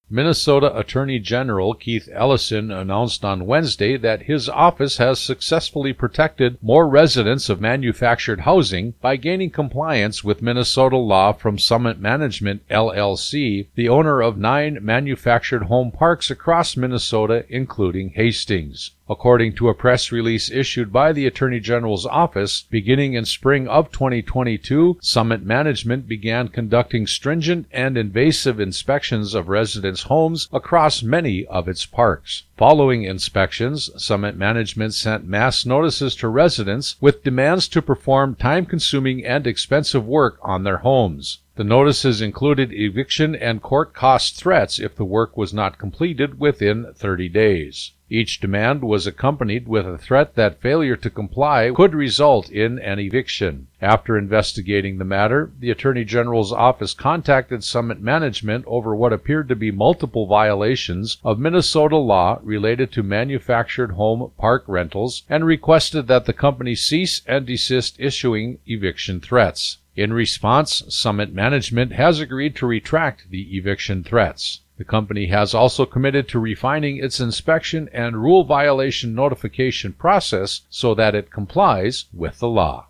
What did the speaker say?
Minnesota Attorney General Keith Ellison announced on Wednesday that his office has successfully protected more residents of manufactured housing by gaining compliance with Minnesota law from Summit Management, LLC, the owner of 9 manufactured home parks across Minnesota, including Hastings. According to a press release issued by the Attorney General's office, beginning in spring of 2022, Summit Management began conducting stringent and invasive inspections of residents' homes across many of its parks. Following inspections, Summit Management sent mass notices to residents with demands to perform time-consuming and expensive work on their homes. The notices included eviction and court cost threats if the work was not completed within 30 days. Each demand was accompanied with a threat that failure to comply could result in an eviction. After investigating the matter, the Attorney General's office contacted Summit Management over what appeared to be multiple violations of Minnesota law related to manufactured home park rentals and requested that the company cease and desist issuing eviction threats. In response, Summit Management has agreed to retract the eviction threats. The company has also committed to refining its inspection and rule violation notification process so that it complies with the law.